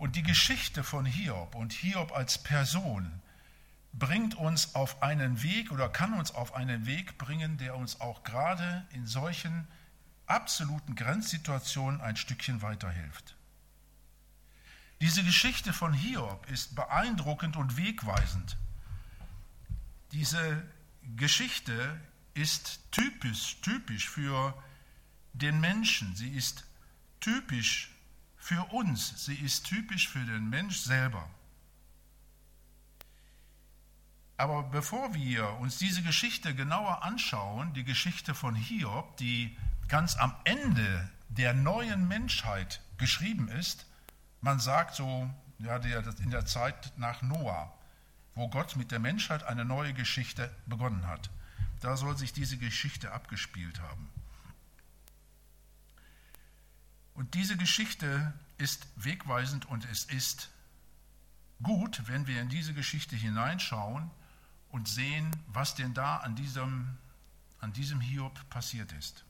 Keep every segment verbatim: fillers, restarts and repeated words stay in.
Und die Geschichte von Hiob und Hiob als Person bringt uns auf einen Weg oder kann uns auf einen Weg bringen, der uns auch gerade in solchen absoluten Grenzsituationen ein Stückchen weiterhilft. Diese Geschichte von Hiob ist beeindruckend und wegweisend. Diese Geschichte ist typisch, typisch für den Menschen. Sie ist typisch für uns. Sie ist typisch für den Mensch selber. Aber bevor wir uns diese Geschichte genauer anschauen, die Geschichte von Hiob, die ganz am Ende der neuen Menschheit geschrieben ist, man sagt so, ja, in der Zeit nach Noah, wo Gott mit der Menschheit eine neue Geschichte begonnen hat. Da soll sich diese Geschichte abgespielt haben. Und diese Geschichte ist wegweisend und es ist gut, wenn wir in diese Geschichte hineinschauen und sehen, was denn da an diesem, an diesem Hiob passiert ist.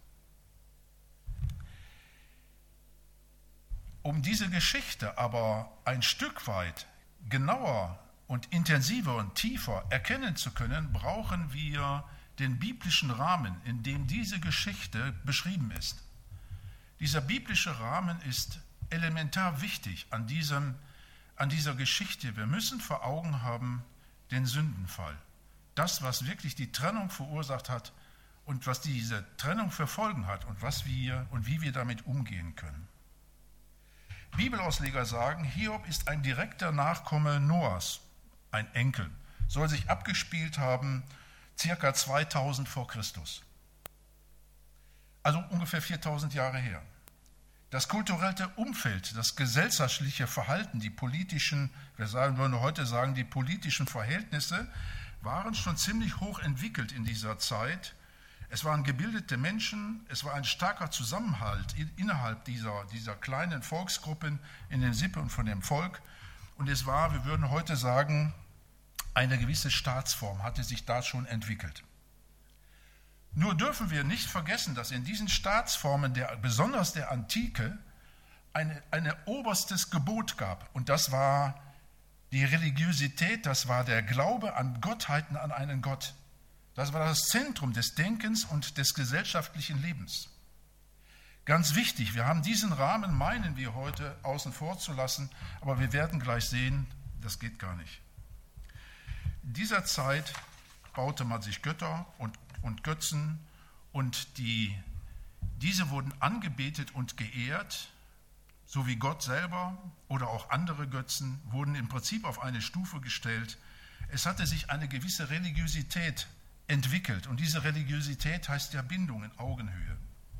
Um diese Geschichte aber ein Stück weit genauer und intensiver und tiefer erkennen zu können, brauchen wir den biblischen Rahmen, in dem diese Geschichte beschrieben ist. Dieser biblische Rahmen ist elementar wichtig an, diesem, an dieser Geschichte. Wir müssen vor Augen haben den Sündenfall. Das, was wirklich die Trennung verursacht hat und was diese Trennung für Folgen hat und, was wir, und wie wir damit umgehen können. Bibelausleger sagen, Hiob ist ein direkter Nachkomme Noahs, ein Enkel, soll sich abgespielt haben circa zweitausend vor Christus. Also ungefähr viertausend Jahre her. Das kulturelle Umfeld, das gesellschaftliche Verhalten, die politischen, wir sagen, würden heute sagen, die politischen Verhältnisse waren schon ziemlich hoch entwickelt in dieser Zeit. Es waren gebildete Menschen, es war ein starker Zusammenhalt innerhalb dieser, dieser kleinen Volksgruppen in der Sippe und von dem Volk. Und es war, wir würden heute sagen, eine gewisse Staatsform hatte sich da schon entwickelt. Nur dürfen wir nicht vergessen, dass in diesen Staatsformen, der, besonders der Antike, ein eine oberstes Gebot gab. Und das war die Religiosität, das war der Glaube an Gottheiten, an einen Gott. Das war das Zentrum des Denkens und des gesellschaftlichen Lebens. Ganz wichtig, wir haben diesen Rahmen, meinen wir heute, außen vor zu lassen, aber wir werden gleich sehen, das geht gar nicht. In dieser Zeit baute man sich Götter und, und Götzen und die, diese wurden angebetet und geehrt, so wie Gott selber oder auch andere Götzen wurden im Prinzip auf eine Stufe gestellt. Es hatte sich eine gewisse Religiosität entwickelt und diese Religiosität heißt ja Bindung in Augenhöhe.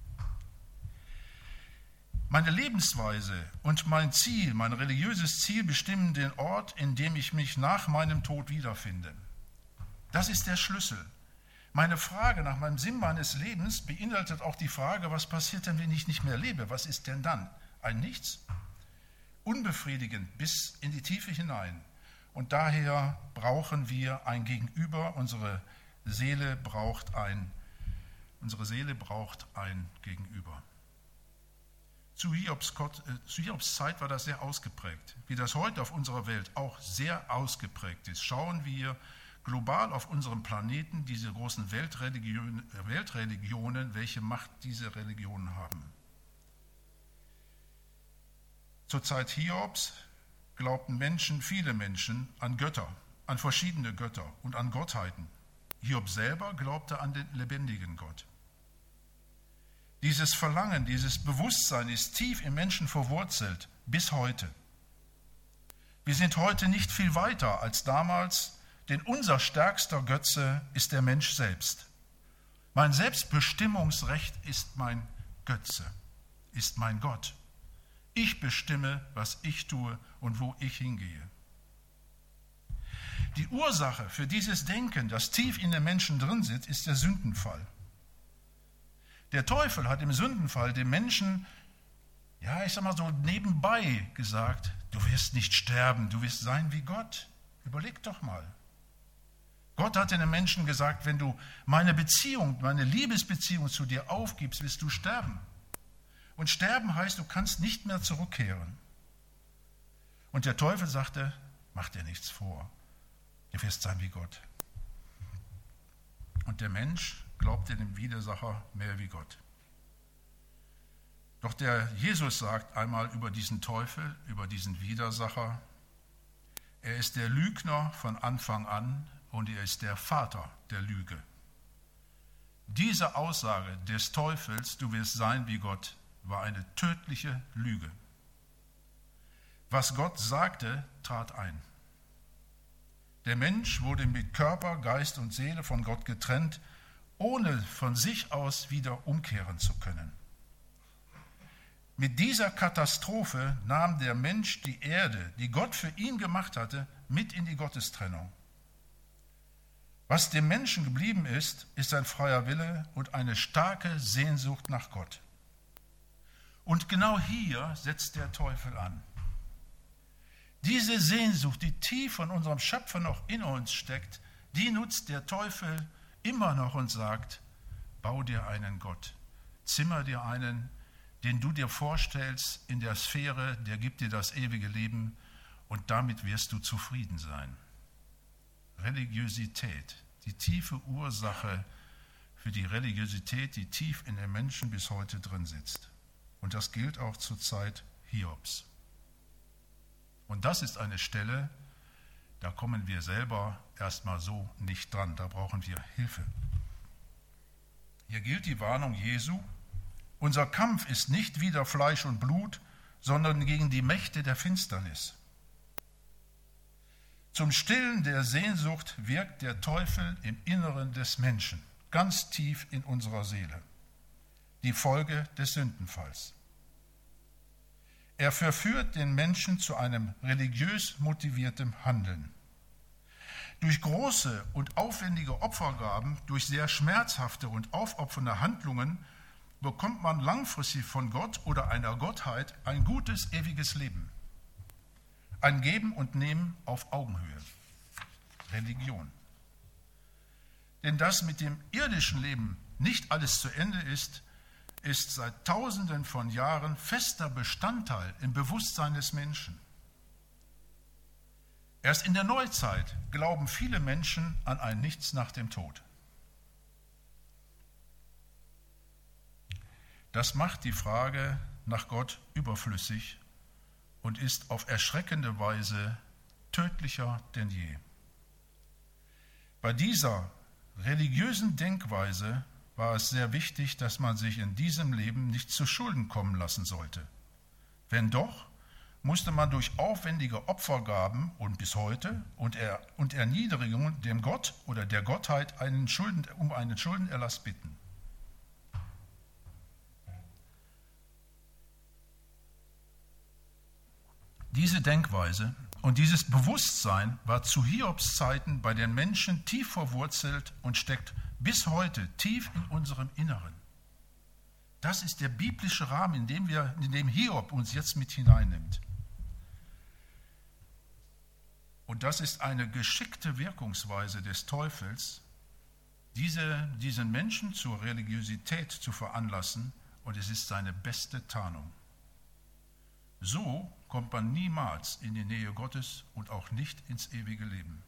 Meine Lebensweise und mein Ziel, mein religiöses Ziel bestimmen den Ort, in dem ich mich nach meinem Tod wiederfinde. Das ist der Schlüssel. Meine Frage nach meinem Sinn meines Lebens beinhaltet auch die Frage, was passiert denn, wenn ich nicht mehr lebe? Was ist denn dann? Ein Nichts? Unbefriedigend bis in die Tiefe hinein. Und daher brauchen wir ein Gegenüber. Unsere Seele braucht ein, unsere Seele braucht ein Gegenüber. Zu Hiobs, zu Hiobs Zeit war das sehr ausgeprägt. Wie das heute auf unserer Welt auch sehr ausgeprägt ist, schauen wir global auf unserem Planeten diese großen Weltreligionen, Weltreligionen, welche Macht diese Religionen haben. Zur Zeit Hiobs glaubten Menschen, viele Menschen, an Götter, an verschiedene Götter und an Gottheiten. Hiob selber glaubte an den lebendigen Gott. Dieses Verlangen, dieses Bewusstsein ist tief im Menschen verwurzelt, bis heute. Wir sind heute nicht viel weiter als damals, denn unser stärkster Götze ist der Mensch selbst. Mein Selbstbestimmungsrecht ist mein Götze, ist mein Gott. Ich bestimme, was ich tue und wo ich hingehe. Die Ursache für dieses Denken, das tief in den Menschen drin sitzt, ist der Sündenfall. Der Teufel hat im Sündenfall dem Menschen, ja, ich sag mal so nebenbei gesagt, du wirst nicht sterben, du wirst sein wie Gott. Überleg doch mal. Gott hat den Menschen gesagt, wenn du meine Beziehung, meine Liebesbeziehung zu dir aufgibst, wirst du sterben. Und sterben heißt, du kannst nicht mehr zurückkehren. Und der Teufel sagte, mach dir nichts vor, ihr wirst sein wie Gott. Und der Mensch glaubte dem Widersacher mehr wie Gott. Doch der Jesus sagt einmal über diesen Teufel, über diesen Widersacher, er ist der Lügner von Anfang an und er ist der Vater der Lüge. Diese Aussage des Teufels, du wirst sein wie Gott, war eine tödliche Lüge. Was Gott sagte, trat ein. Der Mensch wurde mit Körper, Geist und Seele von Gott getrennt, ohne von sich aus wieder umkehren zu können. Mit dieser Katastrophe nahm der Mensch die Erde, die Gott für ihn gemacht hatte, mit in die Gottestrennung. Was dem Menschen geblieben ist, ist ein freier Wille und eine starke Sehnsucht nach Gott. Und genau hier setzt der Teufel an. Diese Sehnsucht, die tief von unserem Schöpfer noch in uns steckt, die nutzt der Teufel immer noch und sagt, bau dir einen Gott, zimmer dir einen, den du dir vorstellst in der Sphäre, der gibt dir das ewige Leben und damit wirst du zufrieden sein. Religiosität, die tiefe Ursache für die Religiosität, die tief in den Menschen bis heute drin sitzt. Und das gilt auch zur Zeit Hiobs. Und das ist eine Stelle, da kommen wir selber erstmal so nicht dran, da brauchen wir Hilfe. Hier gilt die Warnung Jesu, unser Kampf ist nicht wider Fleisch und Blut, sondern gegen die Mächte der Finsternis. Zum Stillen der Sehnsucht wirkt der Teufel im Inneren des Menschen, ganz tief in unserer Seele. Die Folge des Sündenfalls. Er verführt den Menschen zu einem religiös motiviertem Handeln. Durch große und aufwendige Opfergaben, durch sehr schmerzhafte und aufopfernde Handlungen bekommt man langfristig von Gott oder einer Gottheit ein gutes, ewiges Leben. Ein Geben und Nehmen auf Augenhöhe. Religion. Denn dass mit dem irdischen Leben nicht alles zu Ende ist, ist seit Tausenden von Jahren fester Bestandteil im Bewusstsein des Menschen. Erst in der Neuzeit glauben viele Menschen an ein Nichts nach dem Tod. Das macht die Frage nach Gott überflüssig und ist auf erschreckende Weise tödlicher denn je. Bei dieser religiösen Denkweise war es sehr wichtig, dass man sich in diesem Leben nicht zu Schulden kommen lassen sollte. Wenn doch, musste man durch aufwendige Opfergaben und bis heute und, er, und Erniedrigungen dem Gott oder der Gottheit einen Schulden, um einen Schuldenerlass bitten. Diese Denkweise und dieses Bewusstsein war zu Hiobs Zeiten bei den Menschen tief verwurzelt und steckt bis heute tief in unserem Inneren. Das ist der biblische Rahmen, in dem, wir, in dem Hiob uns jetzt mit hineinnimmt. Und das ist eine geschickte Wirkungsweise des Teufels, diese, diesen Menschen zur Religiosität zu veranlassen, und es ist seine beste Tarnung. So kommt man niemals in die Nähe Gottes und auch nicht ins ewige Leben.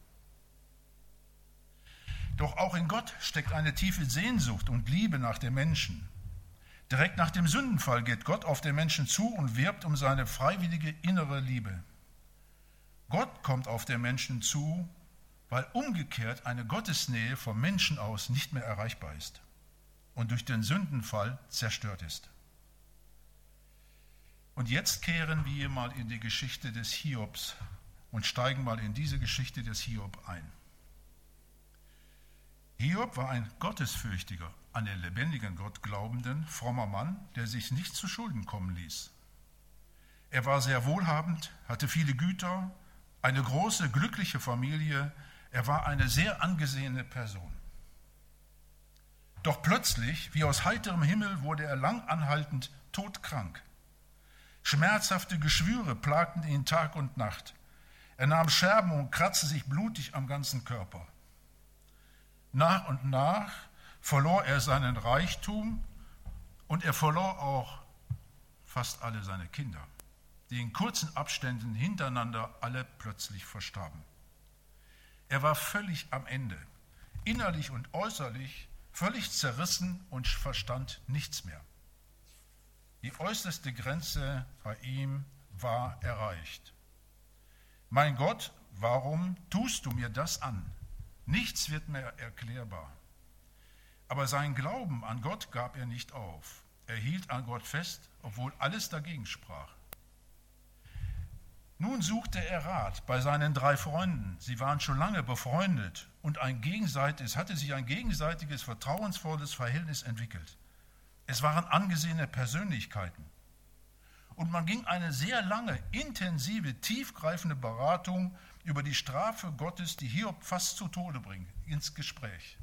Doch auch in Gott steckt eine tiefe Sehnsucht und Liebe nach dem Menschen. Direkt nach dem Sündenfall geht Gott auf den Menschen zu und wirbt um seine freiwillige innere Liebe. Gott kommt auf den Menschen zu, weil umgekehrt eine Gottesnähe vom Menschen aus nicht mehr erreichbar ist und durch den Sündenfall zerstört ist. Und jetzt kehren wir mal in die Geschichte des Hiobs und steigen mal in diese Geschichte des Hiob ein. Hiob war ein gottesfürchtiger, an den lebendigen Gott glaubenden, frommer Mann, der sich nicht zu Schulden kommen ließ. Er war sehr wohlhabend, hatte viele Güter, eine große, glückliche Familie. Er war eine sehr angesehene Person. Doch plötzlich, wie aus heiterem Himmel, wurde er lang anhaltend todkrank. Schmerzhafte Geschwüre plagten ihn Tag und Nacht. Er nahm Scherben und kratzte sich blutig am ganzen Körper. Nach und nach verlor er seinen Reichtum und er verlor auch fast alle seine Kinder. die in kurzen Abständen hintereinander alle plötzlich verstarben. Er war völlig am Ende, innerlich und äußerlich völlig zerrissen und verstand nichts mehr. Die äußerste Grenze bei ihm war erreicht. Mein Gott, warum tust du mir das an? Nichts wird mehr erklärbar. Aber seinen Glauben an Gott gab er nicht auf. Er hielt an Gott fest, obwohl alles dagegen sprach. Nun suchte er Rat bei seinen drei Freunden. Sie waren schon lange befreundet und ein gegenseitiges, hatte sich ein gegenseitiges vertrauensvolles Verhältnis entwickelt. Es waren angesehene Persönlichkeiten. Und man ging eine sehr lange, intensive, tiefgreifende Beratung über die Strafe Gottes, die Hiob fast zu Tode bringt, ins Gespräch.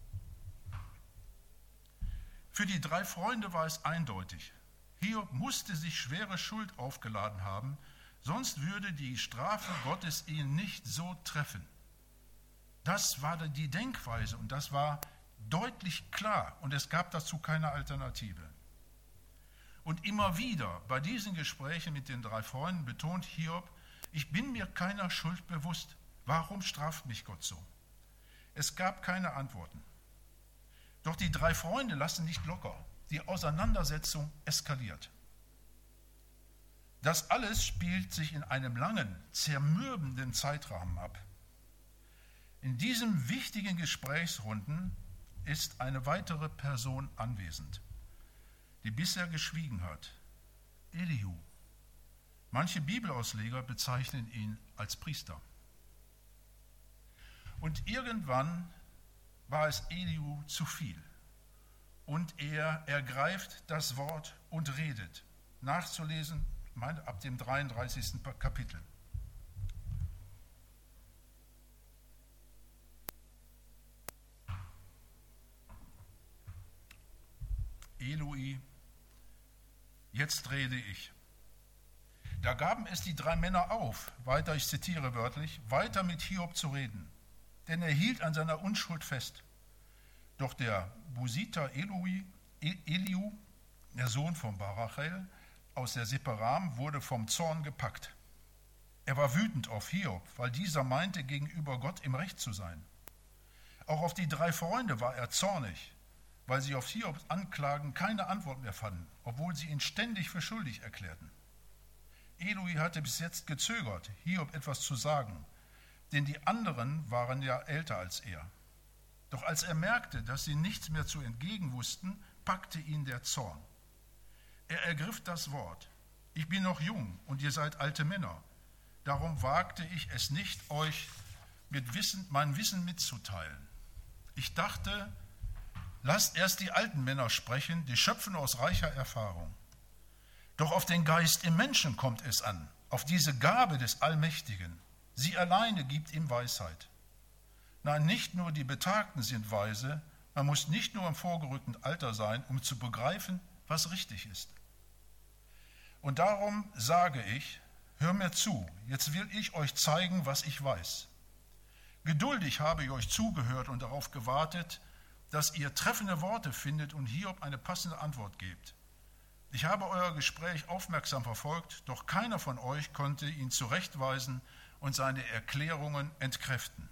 Für die drei Freunde war es eindeutig. Hiob musste sich schwere Schuld aufgeladen haben, sonst würde die Strafe Gottes ihn nicht so treffen. Das war die Denkweise und das war deutlich klar und es gab dazu keine Alternative. Und immer wieder bei diesen Gesprächen mit den drei Freunden betont Hiob, ich bin mir keiner Schuld bewusst. Warum straft mich Gott so? Es gab keine Antworten. Doch die drei Freunde lassen nicht locker. Die Auseinandersetzung eskaliert. Das alles spielt sich in einem langen, zermürbenden Zeitrahmen ab. In diesem wichtigen Gesprächsrunden ist eine weitere Person anwesend, die bisher geschwiegen hat, Elihu. Manche Bibelausleger bezeichnen ihn als Priester. Und irgendwann war es Elihu zu viel. Und er ergreift das Wort und redet. Nachzulesen ab dem dreiunddreißigsten Kapitel. Eloi, jetzt rede ich. Da gaben es die drei Männer auf, weiter, ich zitiere wörtlich, weiter mit Hiob zu reden, denn er hielt an seiner Unschuld fest. Doch der Busiter Eloi, Elihu, der Sohn von Barachel, aus der Separam, wurde vom Zorn gepackt. Er war wütend auf Hiob, weil dieser meinte, gegenüber Gott im Recht zu sein. Auch auf die drei Freunde war er zornig, weil sie auf Hiobs Anklagen keine Antwort mehr fanden, obwohl sie ihn ständig für schuldig erklärten. Eloi hatte bis jetzt gezögert, Hiob etwas zu sagen, denn die anderen waren ja älter als er. Doch als er merkte, dass sie nichts mehr zu entgegen wussten, packte ihn der Zorn. Er ergriff das Wort. Ich bin noch jung und ihr seid alte Männer. Darum wagte ich es nicht, euch mit Wissen, mein Wissen mitzuteilen. Ich dachte, lasst erst die alten Männer sprechen, die schöpfen aus reicher Erfahrung. Doch auf den Geist im Menschen kommt es an, auf diese Gabe des Allmächtigen. Sie alleine gibt ihm Weisheit. Nein, nicht nur die Betagten sind weise, man muss nicht nur im vorgerückten Alter sein, um zu begreifen, was richtig ist. Und darum sage ich, hör mir zu, jetzt will ich euch zeigen, was ich weiß. Geduldig habe ich euch zugehört und darauf gewartet, dass ihr treffende Worte findet und Hiob eine passende Antwort gebt. Ich habe euer Gespräch aufmerksam verfolgt, doch keiner von euch konnte ihn zurechtweisen und seine Erklärungen entkräften.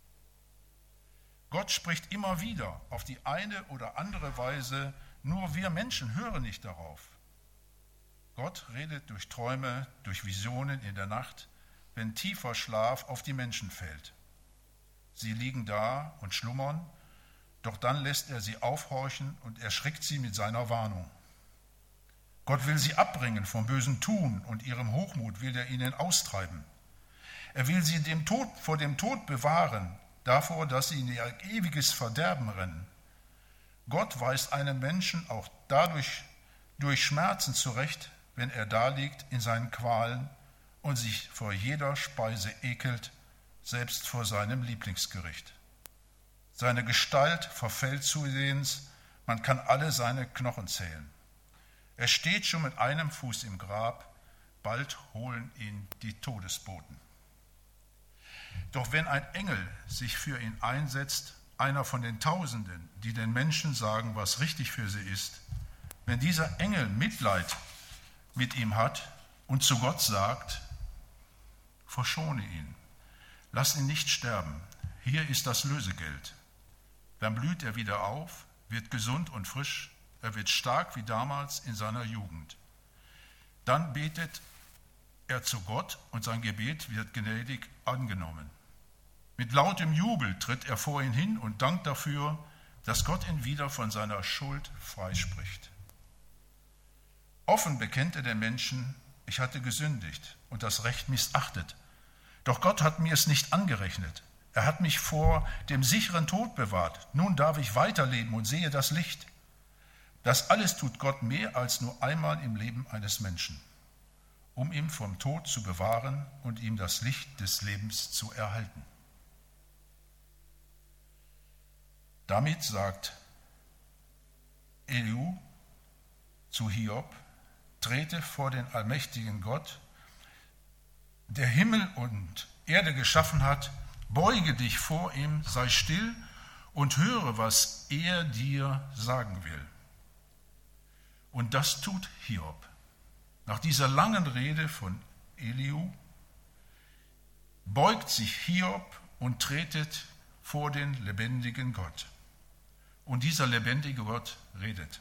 Gott spricht immer wieder auf die eine oder andere Weise, nur wir Menschen hören nicht darauf. Gott redet durch Träume, durch Visionen in der Nacht, wenn tiefer Schlaf auf die Menschen fällt. Sie liegen da und schlummern, doch dann lässt er sie aufhorchen und erschreckt sie mit seiner Warnung. Gott will sie abbringen vom bösen Tun und ihrem Hochmut will er ihnen austreiben. Er will sie dem Tod, vor dem Tod bewahren, davor, dass sie in ihr ewiges Verderben rennen. Gott weist einen Menschen auch dadurch durch Schmerzen zurecht, wenn er daliegt in seinen Qualen und sich vor jeder Speise ekelt, selbst vor seinem Lieblingsgericht. Seine Gestalt verfällt zusehends, man kann alle seine Knochen zählen. Er steht schon mit einem Fuß im Grab, bald holen ihn die Todesboten. Doch wenn ein Engel sich für ihn einsetzt, einer von den Tausenden, die den Menschen sagen, was richtig für sie ist, wenn dieser Engel Mitleid mit ihm hat, und zu Gott sagt, verschone ihn, lass ihn nicht sterben, hier ist das Lösegeld. Dann blüht er wieder auf, wird gesund und frisch, er wird stark wie damals in seiner Jugend. Dann betet er zu Gott und sein Gebet wird gnädig angenommen. Mit lautem Jubel tritt er vor ihn hin und dankt dafür, dass Gott ihn wieder von seiner Schuld freispricht. Offen bekennt er den Menschen, ich hatte gesündigt und das Recht missachtet. Doch Gott hat mir es nicht angerechnet. Er hat mich vor dem sicheren Tod bewahrt. Nun darf ich weiterleben und sehe das Licht. Das alles tut Gott mehr als nur einmal im Leben eines Menschen, um ihn vom Tod zu bewahren und ihm das Licht des Lebens zu erhalten. Damit sagt Elihu zu Hiob, trete vor den allmächtigen Gott, der Himmel und Erde geschaffen hat, beuge dich vor ihm, sei still und höre, was er dir sagen will. Und das tut Hiob. Nach dieser langen Rede von Elihu beugt sich Hiob und tretet vor den lebendigen Gott. Und dieser lebendige Gott redet.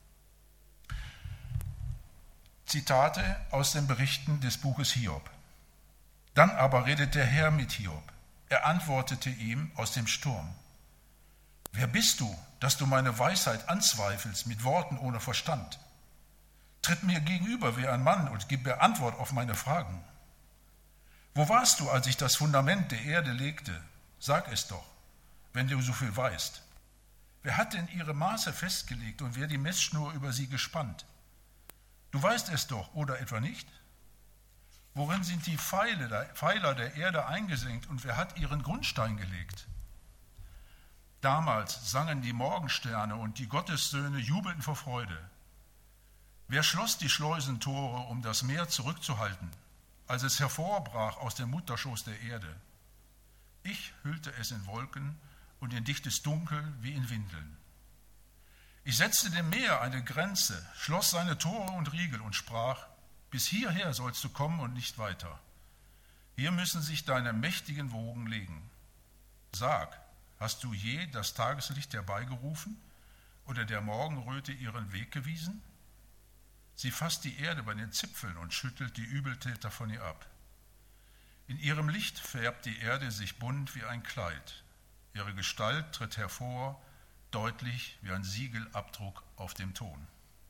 Zitate aus den Berichten des Buches Hiob. Dann aber redet der Herr mit Hiob. Er antwortete ihm aus dem Sturm. Wer bist du, dass du meine Weisheit anzweifelst mit Worten ohne Verstand? Tritt mir gegenüber wie ein Mann und gib mir Antwort auf meine Fragen. Wo warst du, als ich das Fundament der Erde legte? Sag es doch, wenn du so viel weißt. Wer hat denn ihre Maße festgelegt und wer die Messschnur über sie gespannt? Du weißt es doch, oder etwa nicht? Worin sind die Pfeiler der Erde eingesenkt und wer hat ihren Grundstein gelegt? Damals sangen die Morgensterne und die Gottessöhne jubelten vor Freude. Wer schloss die Schleusentore, um das Meer zurückzuhalten, als es hervorbrach aus dem Mutterschoß der Erde? Ich hüllte es in Wolken und in dichtes Dunkel wie in Windeln. Ich setzte dem Meer eine Grenze, schloss seine Tore und Riegel und sprach, bis hierher sollst du kommen und nicht weiter. Hier müssen sich deine mächtigen Wogen legen. Sag, hast du je das Tageslicht herbeigerufen oder der Morgenröte ihren Weg gewiesen? Sie fasst die Erde bei den Zipfeln und schüttelt die Übeltäter von ihr ab. In ihrem Licht färbt die Erde sich bunt wie ein Kleid. Ihre Gestalt tritt hervor, deutlich wie ein Siegelabdruck auf dem Ton.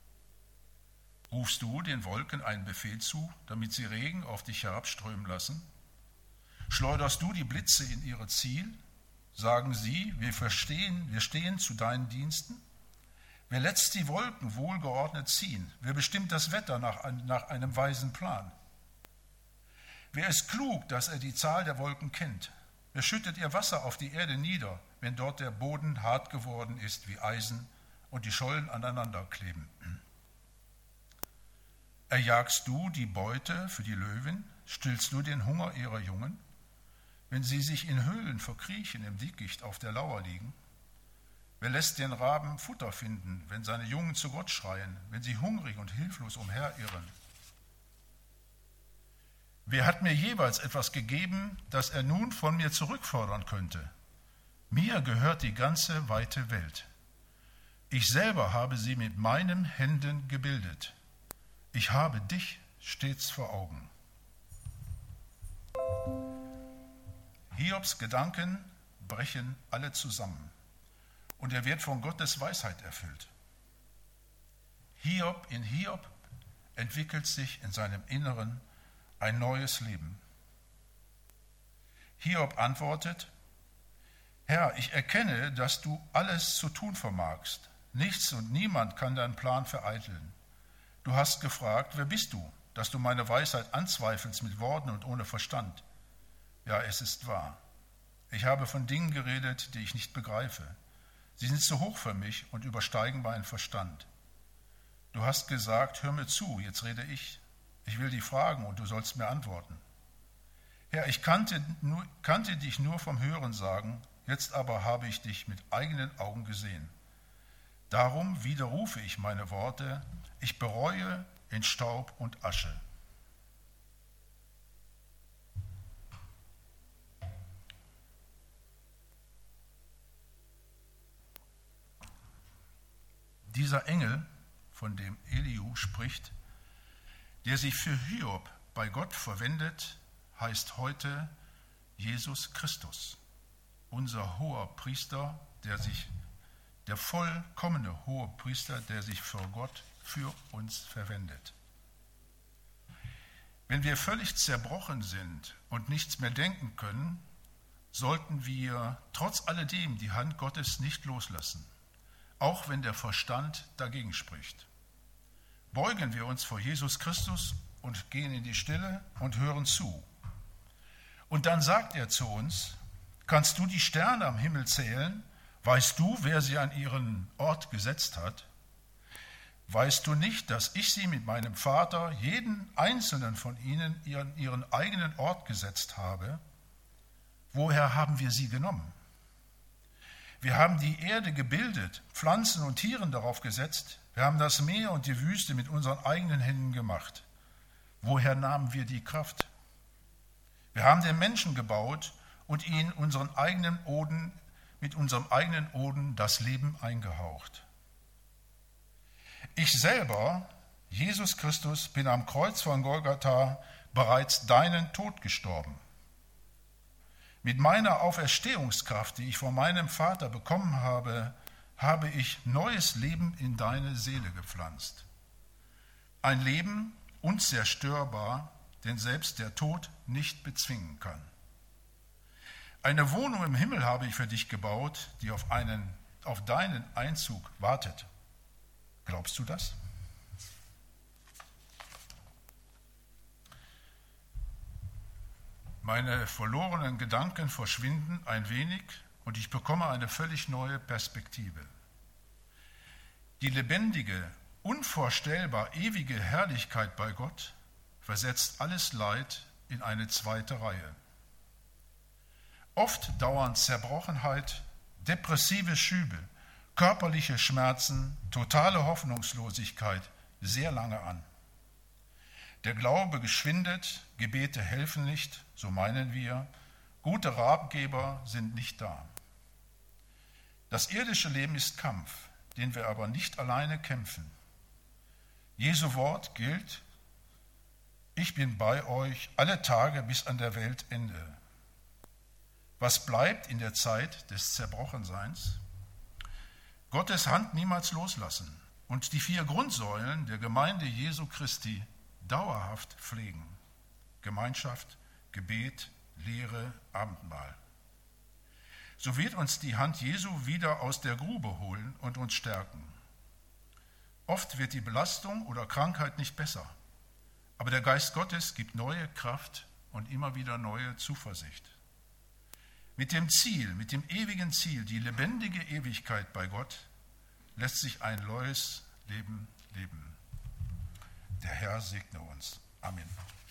Rufst du den Wolken einen Befehl zu, damit sie Regen auf dich herabströmen lassen? Schleuderst du die Blitze in ihre Ziel? Sagen sie, wir verstehen, wir stehen zu deinen Diensten? Wer lässt die Wolken wohlgeordnet ziehen? Wer bestimmt das Wetter nach, nach einem weisen Plan? Wer ist klug, dass er die Zahl der Wolken kennt? Wer schüttet ihr Wasser auf die Erde nieder, wenn dort der Boden hart geworden ist wie Eisen und die Schollen aneinander kleben? Erjagst du die Beute für die Löwen? Stillst du den Hunger ihrer Jungen? Wenn sie sich in Höhlen verkriechen, im Dickicht auf der Lauer liegen? Wer lässt den Raben Futter finden, wenn seine Jungen zu Gott schreien, wenn sie hungrig und hilflos umherirren? Wer hat mir jeweils etwas gegeben, das er nun von mir zurückfordern könnte? Mir gehört die ganze weite Welt. Ich selber habe sie mit meinen Händen gebildet. Ich habe dich stets vor Augen. Hiobs Gedanken brechen alle zusammen und er wird von Gottes Weisheit erfüllt. Hiob in Hiob entwickelt sich in seinem Inneren ein neues Leben. Hiob antwortet, Herr, ich erkenne, dass du alles zu tun vermagst. Nichts und niemand kann deinen Plan vereiteln. Du hast gefragt, wer bist du, dass du meine Weisheit anzweifelst mit Worten und ohne Verstand? Ja, es ist wahr. Ich habe von Dingen geredet, die ich nicht begreife. Sie sind zu hoch für mich und übersteigen meinen Verstand. Du hast gesagt, hör mir zu, jetzt rede ich. Ich will dich fragen und du sollst mir antworten. Herr, ich kannte, nur, kannte dich nur vom Hörensagen, jetzt aber habe ich dich mit eigenen Augen gesehen. Darum widerrufe ich meine Worte, ich bereue in Staub und Asche. dieser Engel, von dem Elihu spricht, der sich für Hiob bei Gott verwendet, heißt heute Jesus Christus, unser hoher Priester, der sich, der vollkommene hohe Priester, der sich vor Gott für uns verwendet. Wenn wir völlig zerbrochen sind und nichts mehr denken können, sollten wir trotz alledem die Hand Gottes nicht loslassen, auch wenn der Verstand dagegen spricht. Beugen wir uns vor Jesus Christus und gehen in die Stille und hören zu. Und dann sagt er zu uns: Kannst du die Sterne am Himmel zählen? Weißt du, wer sie an ihren Ort gesetzt hat? Weißt du nicht, dass ich sie mit meinem Vater, jeden einzelnen von ihnen, ihren, ihren eigenen Ort gesetzt habe? Woher haben wir sie genommen? Wir haben die Erde gebildet, Pflanzen und Tieren darauf gesetzt. Wir haben das Meer und die Wüste mit unseren eigenen Händen gemacht. Woher nahmen wir die Kraft? Wir haben den Menschen gebaut und ihn unseren eigenen Oden, mit unserem eigenen Oden das Leben eingehaucht. Ich selber, Jesus Christus, bin am Kreuz von Golgatha bereits deinen Tod gestorben. Mit meiner Auferstehungskraft, die ich von meinem Vater bekommen habe, habe ich neues Leben in deine Seele gepflanzt. Ein Leben unzerstörbar, den selbst der Tod nicht bezwingen kann. Eine Wohnung im Himmel habe ich für dich gebaut, die auf, einen, auf deinen Einzug wartet. Glaubst du das? Meine verlorenen Gedanken verschwinden ein wenig und ich bekomme eine völlig neue Perspektive. Die lebendige, unvorstellbar ewige Herrlichkeit bei Gott versetzt alles Leid in eine zweite Reihe. Oft dauern Zerbrochenheit, depressive Schübe, körperliche Schmerzen, totale Hoffnungslosigkeit sehr lange an. Der Glaube geschwindet, Gebete helfen nicht, so meinen wir, gute Ratgeber sind nicht da. Das irdische Leben ist Kampf, den wir aber nicht alleine kämpfen. Jesu Wort gilt: Ich bin bei euch alle Tage bis an der Weltende. Was bleibt in der Zeit des Zerbrochenseins? Gottes Hand niemals loslassen und die vier Grundsäulen der Gemeinde Jesu Christi dauerhaft pflegen: Gemeinschaft, Gebet, Lehre, Abendmahl. So wird uns die Hand Jesu wieder aus der Grube holen und uns stärken. Oft wird die Belastung oder Krankheit nicht besser, aber der Geist Gottes gibt neue Kraft und immer wieder neue Zuversicht. Mit dem Ziel, mit dem ewigen Ziel, die lebendige Ewigkeit bei Gott, lässt sich ein neues Leben leben. Der Herr segne uns. Amen.